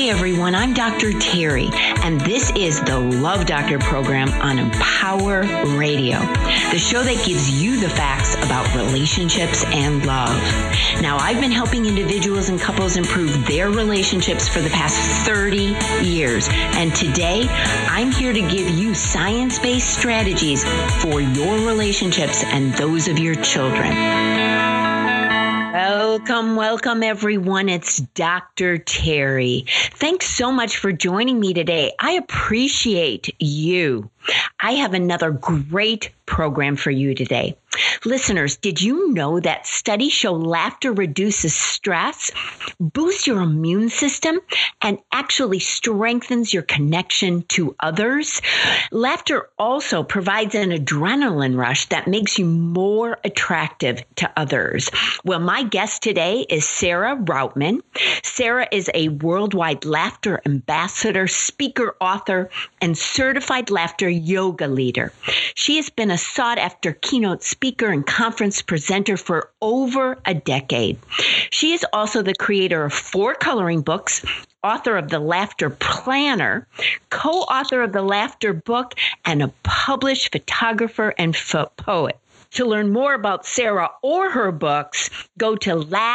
Hi, everyone. I'm Dr. Terry, and this is the Love Doctor program on Empower Radio, the show that gives you the facts about relationships and love. Now, I've been helping individuals and couples improve their relationships for the past 30 years, and today I'm here to give you science-based strategies for your relationships and those of your children. Welcome, everyone. It's Dr. Terry. Thanks so much for joining me today. I appreciate you. I have another great program for you today. Listeners, did you know that studies show laughter reduces stress, boosts your immune system, and actually strengthens your connection to others? Laughter also provides an adrenaline rush that makes you more attractive to others. Well, my guest today is Sarah Routman. Sarah is a worldwide laughter ambassador, speaker, author, and certified laughter yoga leader. She has been a sought-after keynote speaker and conference presenter for over a decade. She is also the creator of 4 coloring books, author of the Laughter Planner, co-author of the Laughter Book, and a published photographer and poet. To learn more about Sarah or her books, go to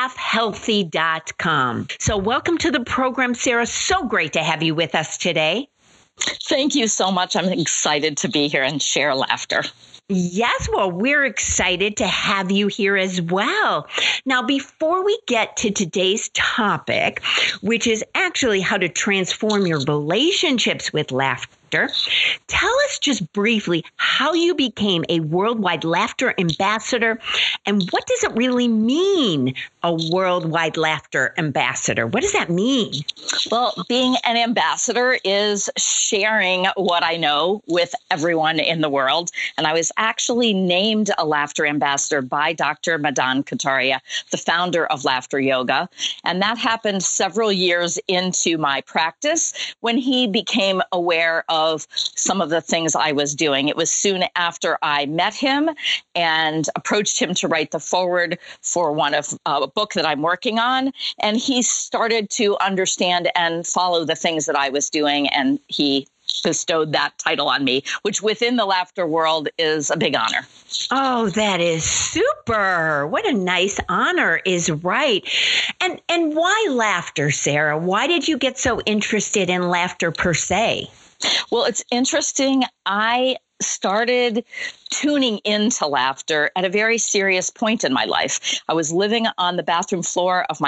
laughhealthy.com. So welcome to the program, Sarah. So great to have you with us today. Thank you so much. I'm excited to be here and share laughter. Yes, well, we're excited to have you here as well. Now, before we get to today's topic, which is actually how to transform your relationships with laughter, tell us just briefly how you became a worldwide laughter ambassador and what does it really mean, a worldwide laughter ambassador? What does that mean? Well, being an ambassador is sharing what I know with everyone in the world. And I was actually named a laughter ambassador by Dr. Madan Kataria, the founder of Laughter Yoga. And that happened several years into my practice when he became aware of some of the things I was doing. It was soon after I met him and approached him to write the foreword for a book that I'm working on. And he started to understand and follow the things that I was doing. And he bestowed that title on me, which within the laughter world is a big honor. Oh, that is super. What a nice honor is right. And why laughter, Sarah? Why did you get so interested in laughter per se? Well, it's interesting. I started tuning into laughter at a very serious point in my life. I was living on the bathroom floor of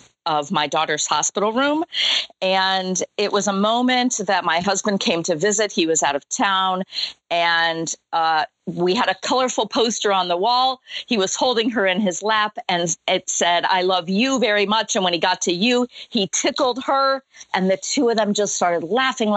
my daughter's hospital room. And it was a moment that my husband came to visit. He was out of town and we had a colorful poster on the wall. He was holding her in his lap and it said, "I love you very much." And when he got to you, he tickled her and the two of them just started laughing.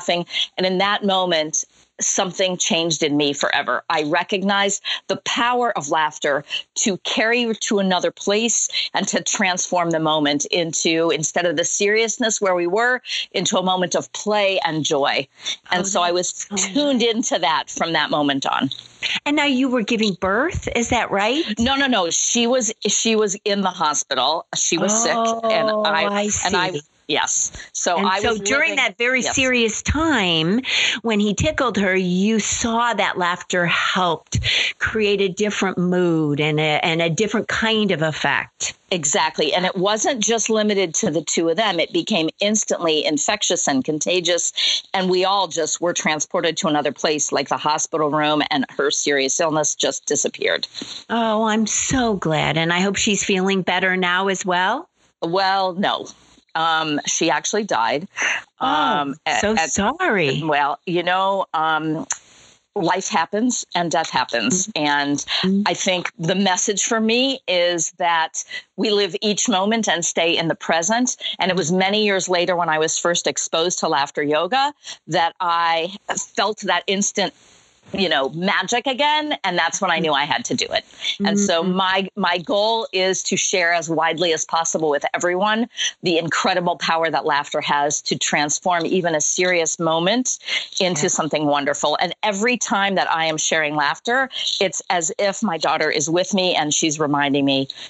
And in that moment, something changed in me forever. I recognized the power of laughter to carry you to another place and to transform the moment into, instead of the seriousness where we were, into a moment of play and joy. And so I was tuned into that from that moment on. And now you were giving birth, is that right? No. She was in the hospital. She was sick, and I see. Yes. So during that very serious time when he tickled her, you saw that laughter helped create a different mood and a different kind of effect. Exactly. And it wasn't just limited to the two of them. It became instantly infectious and contagious. And we all just were transported to another place, like the hospital room, and her serious illness just disappeared. Oh, I'm so glad. And I hope she's feeling better now as well. Well, no. She actually died. Sorry. Well, life happens and death happens. And I think the message for me is that we live each moment and stay in the present. And it was many years later when I was first exposed to laughter yoga that I felt that instant magic again. And that's when I knew I had to do it. And so my goal is to share as widely as possible with everyone the incredible power that laughter has to transform even a serious moment into something wonderful. And every time that I am sharing laughter, it's as if my daughter is with me and she's reminding me,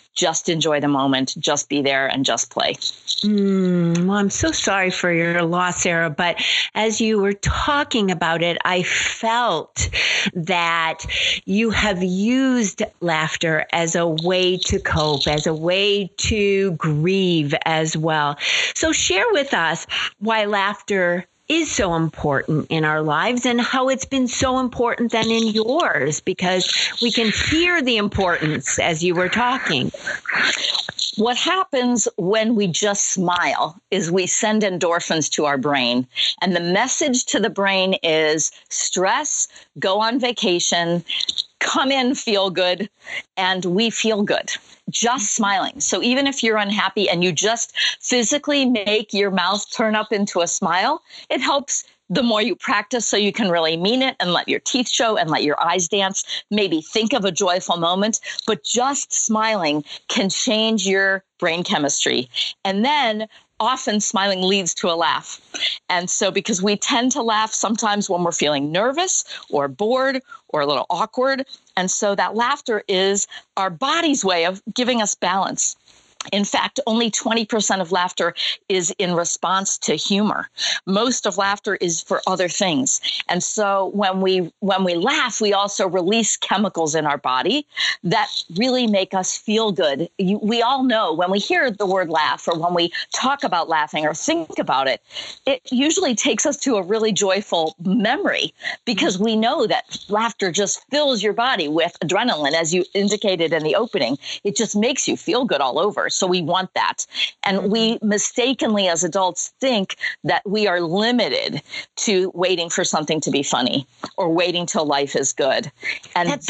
just enjoy the moment, just be there and just play. Well, I'm so sorry for your loss, Sarah, but as you were talking about it, I felt that you have used laughter as a way to cope, as a way to grieve as well. So share with us why laughter is so important in our lives and how it's been so important then in yours, because we can hear the importance as you were talking. What happens when we just smile is we send endorphins to our brain. And the message to the brain is stress, go on vacation, come in, feel good, and we feel good. Just smiling. So even if you're unhappy and you just physically make your mouth turn up into a smile, it helps the more you practice so you can really mean it and let your teeth show and let your eyes dance. Maybe think of a joyful moment, but just smiling can change your brain chemistry. And then often smiling leads to a laugh. And so because we tend to laugh sometimes when we're feeling nervous or bored or a little awkward. And so that laughter is our body's way of giving us balance. In fact, only 20% of laughter is in response to humor. Most of laughter is for other things. And so when we laugh, we also release chemicals in our body that really make us feel good. We all know when we hear the word laugh or when we talk about laughing or think about it, it usually takes us to a really joyful memory because we know that laughter just fills your body with adrenaline, as you indicated in the opening. It just makes you feel good all over. So we want that. And we mistakenly as adults think that we are limited to waiting for something to be funny or waiting till life is good. And that's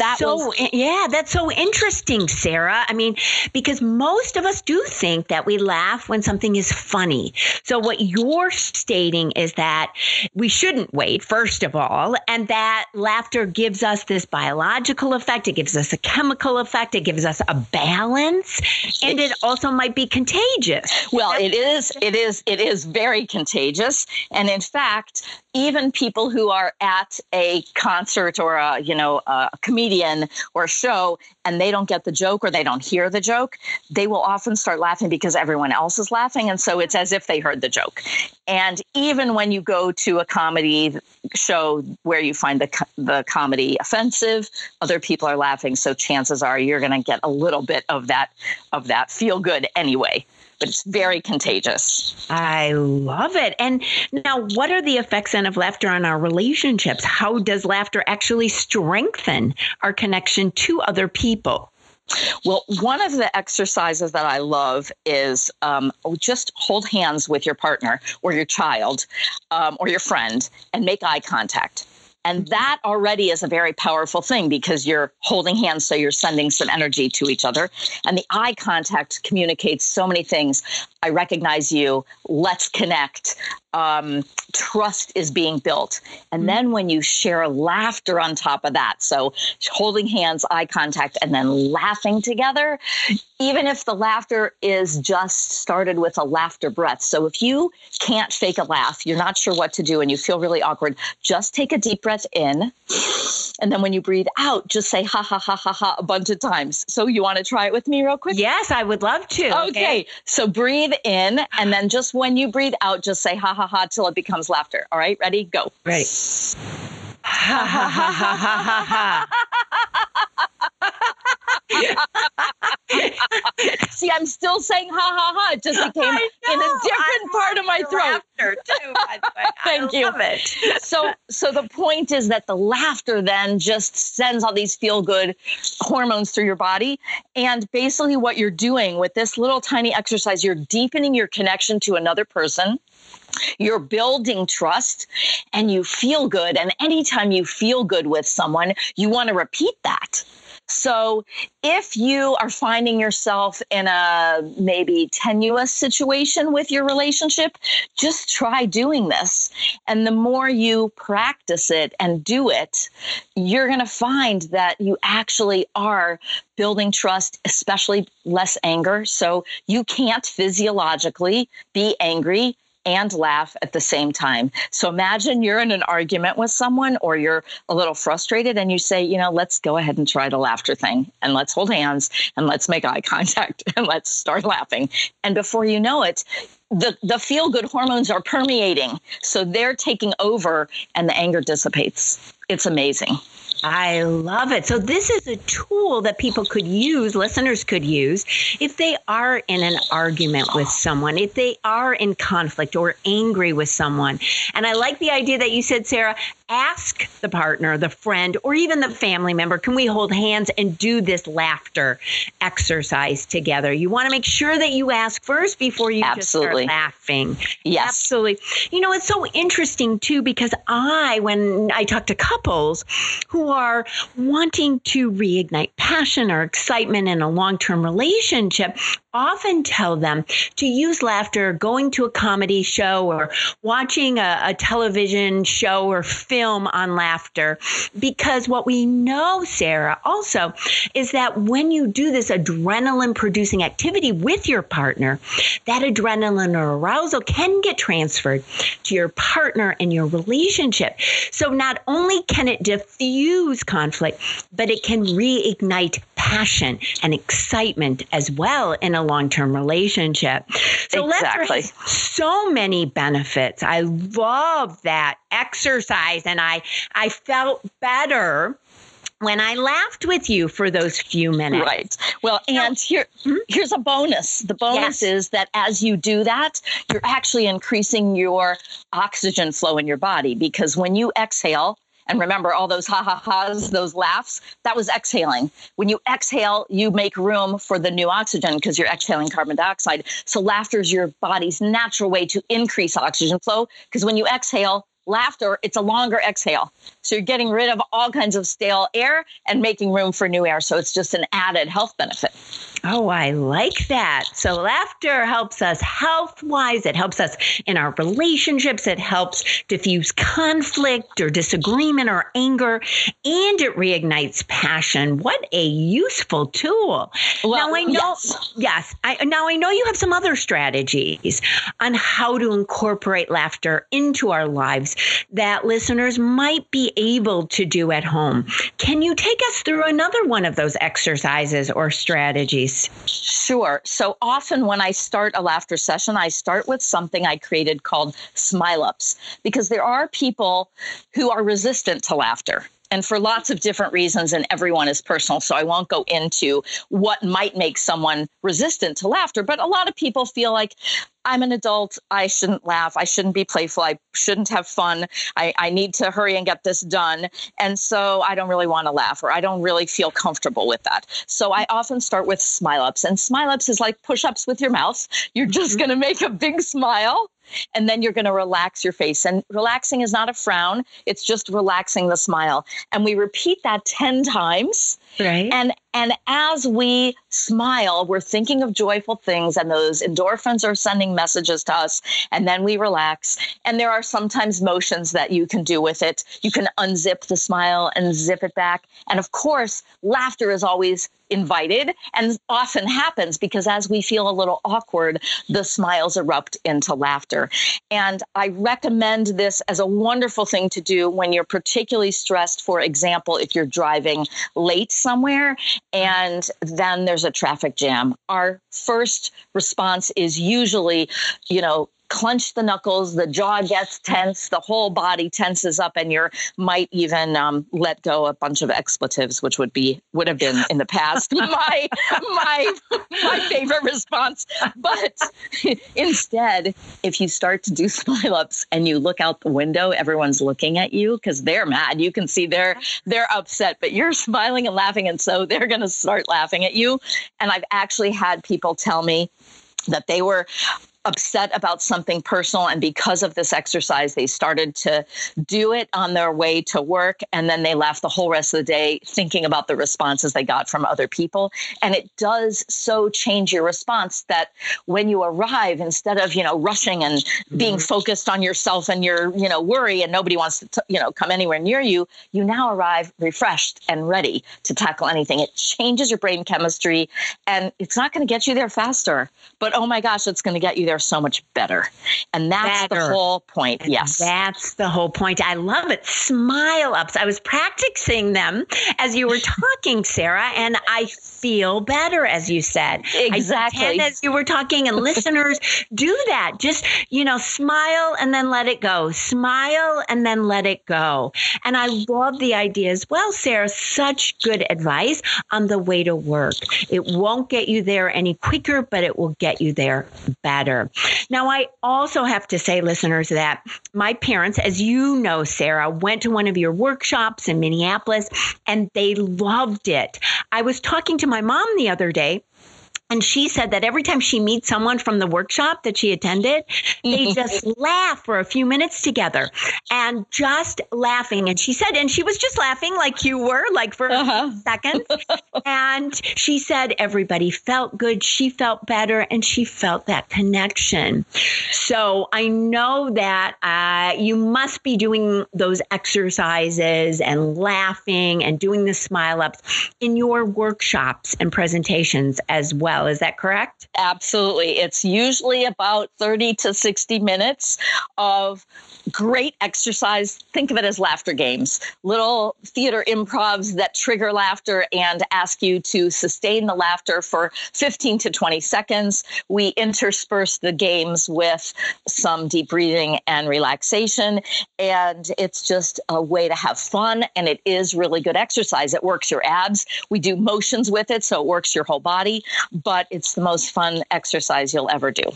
so interesting, Sarah. I mean, because most of us do think that we laugh when something is funny. So what you're stating is that we shouldn't wait, first of all, and that laughter gives us this biological effect. It gives us a chemical effect. It gives us a balance. And it also might be contagious. Well, it is very contagious. And in fact, even people who are at a concert or a comedian or a show and they don't get the joke or they don't hear the joke, they will often start laughing because everyone else is laughing. And so it's as if they heard the joke. And even when you go to a comedy show where you find the comedy offensive, other people are laughing. So chances are you're going to get a little bit of that feel good anyway. But it's very contagious. I love it. And now, what are the effects then of laughter on our relationships? How does laughter actually strengthen our connection to other people? Well, one of the exercises that I love is just hold hands with your partner or your child or your friend and make eye contact. And that already is a very powerful thing because you're holding hands, so you're sending some energy to each other. And the eye contact communicates so many things. I recognize you. Let's connect. Trust is being built. And then when you share laughter on top of that, so holding hands, eye contact, and then laughing together, even if the laughter is just started with a laughter breath. So if you can't fake a laugh, you're not sure what to do, and you feel really awkward, just take a deep breath in. And then when you breathe out, just say ha, ha, ha, ha, ha a bunch of times. So you want to try it with me real quick? Yes, I would love to. Okay. So breathe in. And then just when you breathe out, just say ha, ha, ha till it becomes laughter. All right. Ready? Go. Ready. Ha, ha, ha, ha, ha, ha, See, I'm still saying ha, ha, ha. It just became in a different part of my throat. Too, by the way. Thank you. Love it. So the point is that the laughter then just sends all these feel-good hormones through your body. And basically what you're doing with this little tiny exercise, you're deepening your connection to another person. You're building trust and you feel good. And anytime you feel good with someone, you want to repeat that. So if you are finding yourself in a maybe tenuous situation with your relationship, just try doing this. And the more you practice it and do it, you're going to find that you actually are building trust, especially less anger. So you can't physiologically be angry and laugh at the same time. So imagine you're in an argument with someone or you're a little frustrated and you say, let's go ahead and try the laughter thing and let's hold hands and let's make eye contact and let's start laughing. And before you know it, the feel-good hormones are permeating. So they're taking over and the anger dissipates. It's amazing. I love it. So this is a tool that people could use, listeners could use, if they are in an argument with someone, if they are in conflict or angry with someone. And I like the idea that you said, Sarah, ask the partner, the friend, or even the family member, can we hold hands and do this laughter exercise together? You want to make sure that you ask first before you just start laughing. Yes. Absolutely. It's so interesting, too, because when I talk to couples who are wanting to reignite passion or excitement in a long-term relationship, often tell them to use laughter going to a comedy show or watching a television show or film on laughter. Because what we know, Sarah, also is that when you do this adrenaline producing activity with your partner, that adrenaline or arousal can get transferred to your partner and your relationship. So not only can it diffuse conflict, but it can reignite passion and excitement as well in a long-term relationship. So laughter has so many benefits. I love that exercise, and I felt better when I laughed with you for those few minutes. Right. Well, and here's a bonus. The bonus is that as you do that, you're actually increasing your oxygen flow in your body, because when you exhale, and remember all those ha-ha-has, those laughs, that was exhaling. When you exhale, you make room for the new oxygen because you're exhaling carbon dioxide. So laughter is your body's natural way to increase oxygen flow, because when you exhale, laughter, it's a longer exhale. So you're getting rid of all kinds of stale air and making room for new air. So it's just an added health benefit. Oh, I like that. So laughter helps us health-wise. It helps us in our relationships. It helps diffuse conflict or disagreement or anger, and it reignites passion. What a useful tool. Well, now I know, I know you have some other strategies on how to incorporate laughter into our lives that listeners might be able to do at home. Can you take us through another one of those exercises or strategies? Sure. So often when I start a laughter session, I start with something I created called Smile Ups, because there are people who are resistant to laughter. And for lots of different reasons, and everyone is personal. So I won't go into what might make someone resistant to laughter. But a lot of people feel like, I'm an adult, I shouldn't laugh, I shouldn't be playful, I shouldn't have fun, I need to hurry and get this done. And so I don't really want to laugh, or I don't really feel comfortable with that. So I often start with Smile Ups. And Smile Ups is like push-ups with your mouth. You're just going to make a big smile, and then you're going to relax your face. And relaxing is not a frown. It's just relaxing the smile. And we repeat that 10 times. Right. And as we smile, we're thinking of joyful things, and those endorphins are sending messages to us, and then we relax. And there are sometimes motions that you can do with it. You can unzip the smile and zip it back. And of course, laughter is always invited and often happens, because as we feel a little awkward, the smiles erupt into laughter. And I recommend this as a wonderful thing to do when you're particularly stressed. For example, if you're driving late somewhere and then there's a traffic jam, our first response is usually, clench the knuckles, the jaw gets tense, the whole body tenses up, and you might even let go a bunch of expletives, which would have been in the past my favorite response. But instead, if you start to do Smile Ups and you look out the window, everyone's looking at you because they're mad. You can see they're upset, but you're smiling and laughing, and so they're going to start laughing at you. And I've actually had people tell me that they were upset about something personal, and because of this exercise, they started to do it on their way to work, and then they left the whole rest of the day thinking about the responses they got from other people. And it does so change your response that when you arrive, instead of rushing and being focused on yourself and your worry, and nobody wants to come anywhere near you, you now arrive refreshed and ready to tackle anything. It changes your brain chemistry, and it's not going to get you there faster, but oh my gosh, it's going to get you there there so much better. And that's the whole point. Yes. That's the whole point. I love it. Smile ups. I was practicing them as you were talking, Sarah, and I feel better, as you said. Exactly. I did as you were talking, and listeners, do that. Just, smile and then let it go. Smile and then let it go. And I love the idea as well, Sarah. Such good advice on the way to work. It won't get you there any quicker, but it will get you there better. Now, I also have to say, listeners, that my parents, as you know, Sarah, went to one of your workshops in Minneapolis, and they loved it. I was talking to my mom the other day, and she said that every time she meets someone from the workshop that she attended, they just laugh for a few minutes together and just laughing. And she said, and she was just laughing like you were, like for a few seconds. And she said everybody felt good. She felt better, and she felt that connection. So I know that you must be doing those exercises and laughing and doing the smile ups in your workshops and presentations as well. Is that correct? Absolutely. It's usually about 30 to 60 minutes of great exercise. Think of it as laughter games, little theater improvs that trigger laughter and ask you to sustain the laughter for 15 to 20 seconds. We intersperse the games with some deep breathing and relaxation. And it's just a way to have fun. And it is really good exercise. It works your abs. We do motions with it, so it works your whole body. But it's the most fun exercise you'll ever do.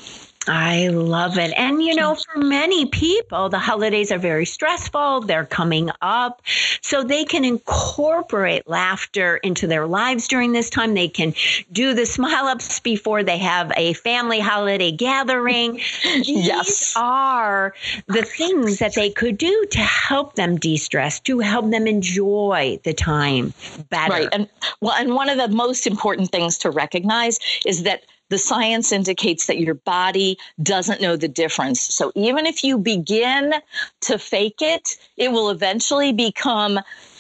I love it. And, for many people, the holidays are very stressful. They're coming up. So they can incorporate laughter into their lives during this time. They can do the smile ups before they have a family holiday gathering. These are the things that they could do to help them de-stress, to help them enjoy the time better. Right. And one of the most important things to recognize is that the science indicates that your body doesn't know the difference. So even if you begin to fake it, it will eventually become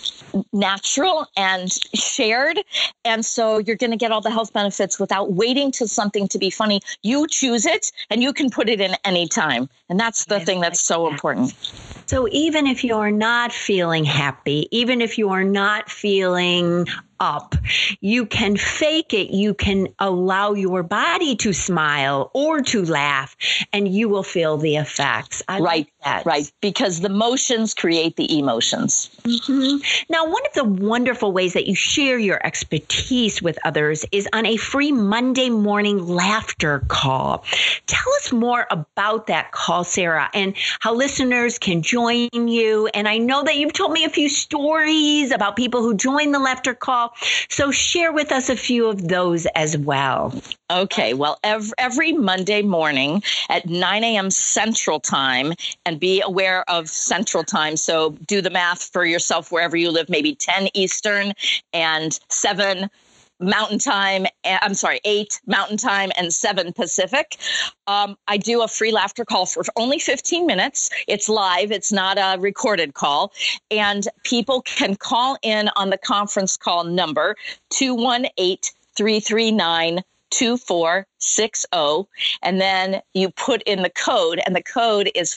natural and shared. And so you're going to get all the health benefits without waiting to something to be funny. You choose it and you can put it in any time. And that's the thing that's so important. So even if you're not feeling happy, even if you are not feeling up, you can fake it. You can allow your body to smile or to laugh, and you will feel the effects. I like that. Right. Because the motions create the emotions. Mm-hmm. Now, one of the wonderful ways that you share your expertise with others is on a free Monday morning laughter call. Tell us more about that call, Sarah, and how listeners can join you. And I know that you've told me a few stories about people who join the laughter call. So share with us a few of those as well. Okay. Well, every Monday morning at 9 a.m. Central Time, and be aware of Central Time. So do the math for yourself wherever you live, maybe 10 Eastern and 7 Mountain Time. 8 Mountain Time and 7 Pacific. I do a free laughter call for only 15 minutes. It's live. It's not a recorded call. And people can call in on the conference call number 218-339-2460. And then you put in the code, and the code is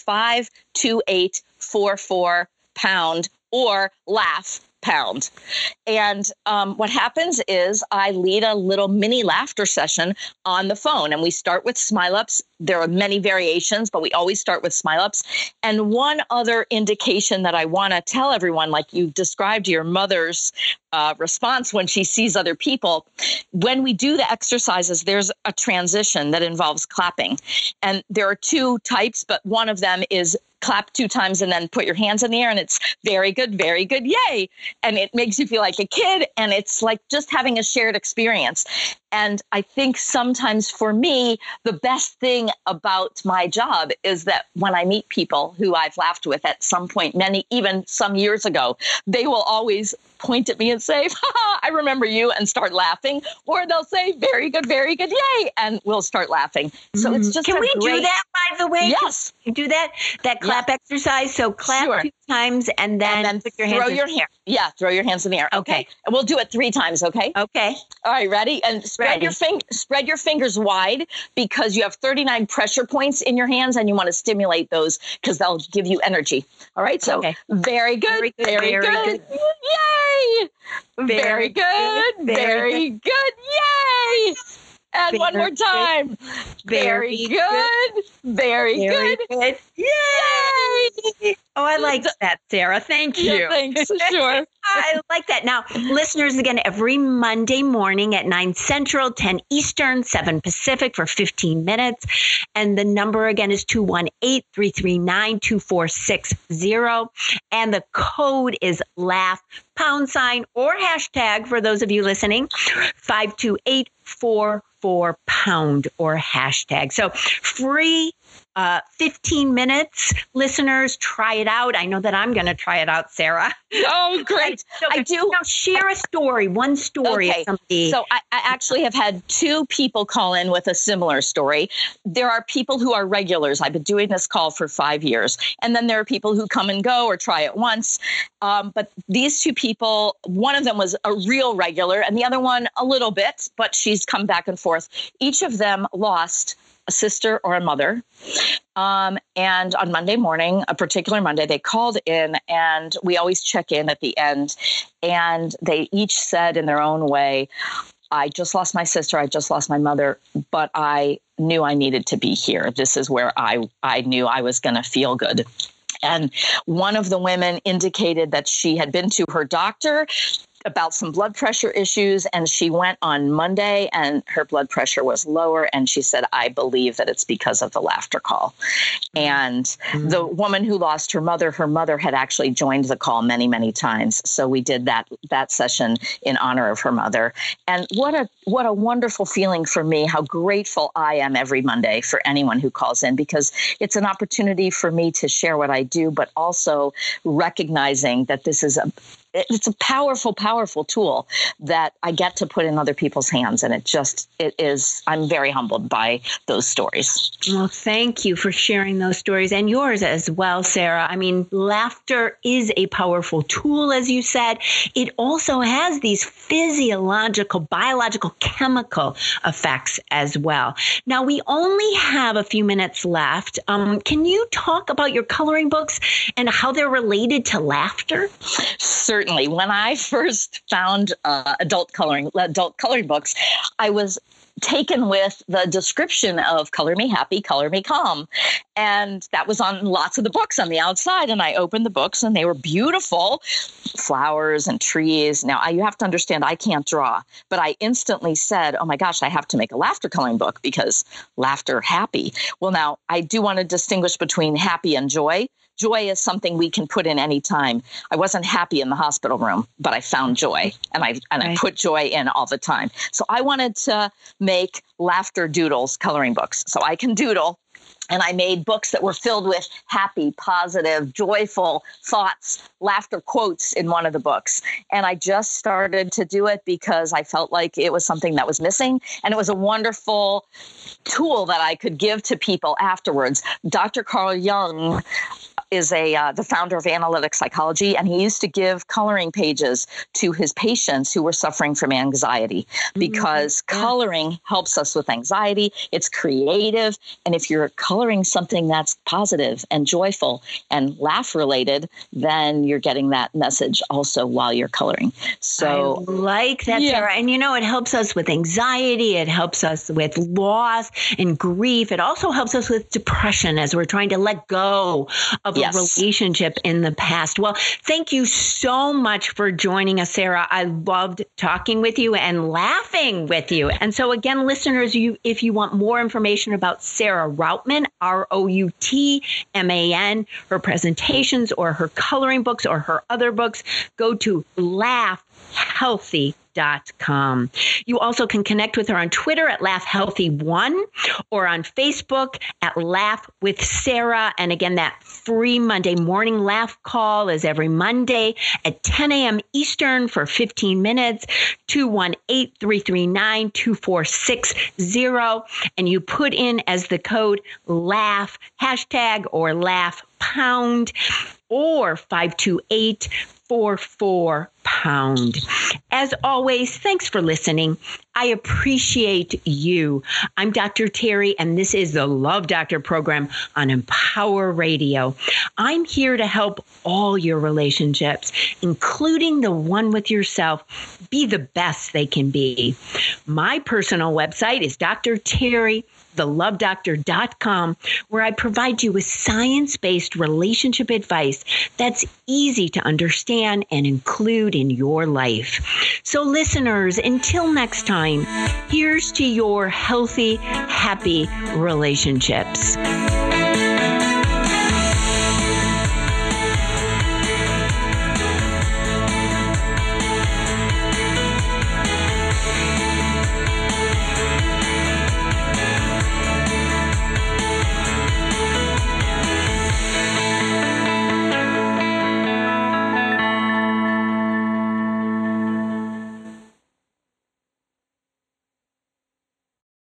52844 pound or laugh pound. And what happens is I lead a little mini laughter session on the phone, and we start with smile ups. There are many variations, but we always start with smile ups. And one other indication that I want to tell everyone, like you described your mother's response when she sees other people, when we do the exercises, there's a transition that involves clapping. And there are 2 types, but one of them is clap 2 times and then put your hands in the air, and it's very good, yay. And it makes you feel like a kid, and it's like just having a shared experience. And I think sometimes for me, the best thing about my job is that when I meet people who I've laughed with at some point, even some years ago, they will always point at me and say, I remember you, and start laughing. Or they'll say, very good, yay, and we'll start laughing. So it's just Can we do that, by the way? Yes. Can we do that clap exercise? So clap 2 times and then put your hands throw your hand. Yeah, throw your hands in the air. Okay. And we'll do it 3 times, okay? Okay. All right, ready? And spread your fingers wide because you have 39 pressure points in your hands and you want to stimulate those because they'll give you energy. All right, so very good. Very good. Yay! Very good. Very good. Yay! And one more time. Very good. Very good. Yay! Oh, I like that, Sarah. Thank you. Yeah, thanks. Sure. I like that. Now, listeners, again, every Monday morning at 9 Central, 10 Eastern, 7 Pacific for 15 minutes. And the number again is 218-339-2460. And the code is laugh, #, or hashtag for those of you listening, 528-44# or hashtag. So free 15 minutes. Listeners, try it out. I know that I'm going to try it out, Sarah. Oh, great. I do. Now, share a story, one story. Okay. Of somebody. So I actually have had 2 people call in with a similar story. There are people who are regulars. I've been doing this call for 5 years. And then there are people who come and go or try it once. But these 2 people, one of them was a real regular and the other one a little bit, but she's come back and forth. Each of them lost a sister or a mother. And on Monday morning, a particular Monday, they called in and we always check in at the end. And they each said in their own way, I just lost my sister. I just lost my mother, but I knew I needed to be here. This is where I knew I was going to feel good. And one of the women indicated that she had been to her doctor about some blood pressure issues. And she went on Monday and her blood pressure was lower. And she said, I believe that it's because of the laughter call. And the woman who lost her mother had actually joined the call many, many times. So we did that session in honor of her mother. And what a wonderful feeling for me, how grateful I am every Monday for anyone who calls in, because it's an opportunity for me to share what I do, but also recognizing that it's a powerful, powerful tool that I get to put in other people's hands. And it is, I'm very humbled by those stories. Well, thank you for sharing those stories and yours as well, Sarah. I mean, laughter is a powerful tool, as you said. It also has these physiological, biological, chemical effects as well. Now, we only have a few minutes left. Can you talk about your coloring books and how they're related to laughter? Certainly. When I first found adult coloring books, I was taken with the description of color me happy, color me calm. And that was on lots of the books on the outside. And I opened the books and they were beautiful flowers and trees. Now, you have to understand, I can't draw, but I instantly said, oh my gosh, I have to make a laughter coloring book because laughter, happy. Well, now I do want to distinguish between happy and joy. Joy is something we can put in any time. I wasn't happy in the hospital room, but I found joy and I put joy in all the time. So I wanted to make laughter doodles coloring books so I can doodle. And I made books that were filled with happy, positive, joyful thoughts, laughter quotes in one of the books. And I just started to do it because I felt like it was something that was missing. And it was a wonderful tool that I could give to people afterwards. Dr. Carl Jung is the founder of analytic psychology, and he used to give coloring pages to his patients who were suffering from anxiety because coloring helps us with anxiety. It's creative. And if you're coloring something that's positive and joyful and laugh related, then you're getting that message also while you're coloring. So I like that, Sarah. And it helps us with anxiety. It helps us with loss and grief. It also helps us with depression as we're trying to let go of a relationship in the past. Well, thank you so much for joining us, Sarah. I loved talking with you and laughing with you. And so again, listeners, if you want more information about Sarah Routman, Routman, her presentations or her coloring books or her other books, go to laughhealthy.com. You also can connect with her on Twitter at LaughHealthy1 or on Facebook at Laugh with Sarah. And again, that free Monday morning laugh call is every Monday at 10 a.m. Eastern for 15 minutes, 218-339-2460. And you put in as the code laugh, hashtag or laugh #. or 528-44-POUND. As always, thanks for listening. I appreciate you. I'm Dr. Terry, and this is the Love Doctor program on Empower Radio. I'm here to help all your relationships, including the one with yourself, be the best they can be. My personal website is drterrythelovedoctor.com, where I provide you with science-based relationship advice that's easy to understand and include in your life. So listeners, until next time, here's to your healthy, happy relationships.